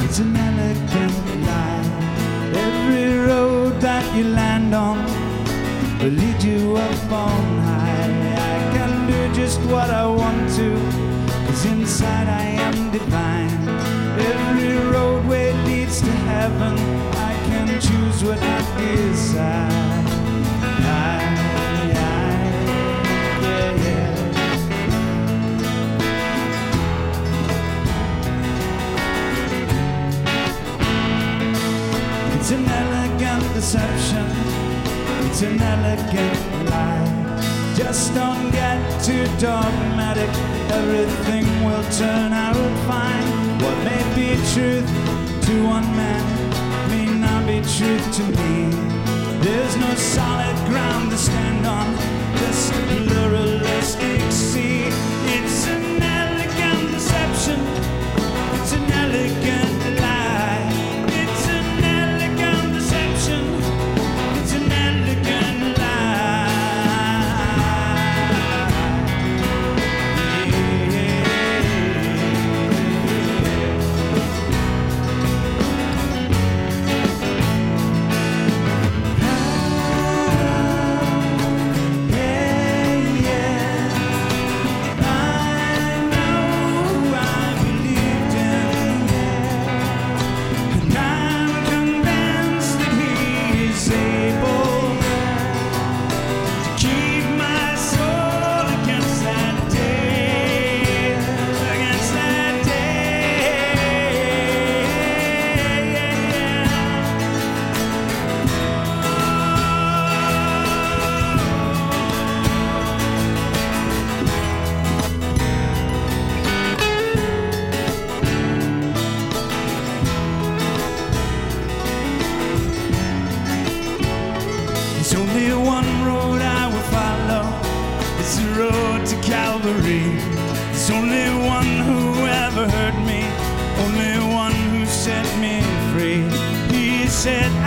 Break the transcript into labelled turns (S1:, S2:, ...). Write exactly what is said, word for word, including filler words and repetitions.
S1: It's an elegant lie. Every road that you land on will lead you up on high. I can do just what I want to, 'cause inside I am divine. Every roadway leads to heaven. I can choose what I desire. I, I, yeah, yeah. It's an elegant deception. It's an elegant lie. Just don't get too dogmatic. Everything will turn out fine. What may be truth to one man may not be truth to me. There's no solid ground to stand on, just a pluralistic sea. It's an elegant deception. It's an elegant lie. It's an elegant deception. It's an elegant There's only one who ever hurt me, only one who set me free. He said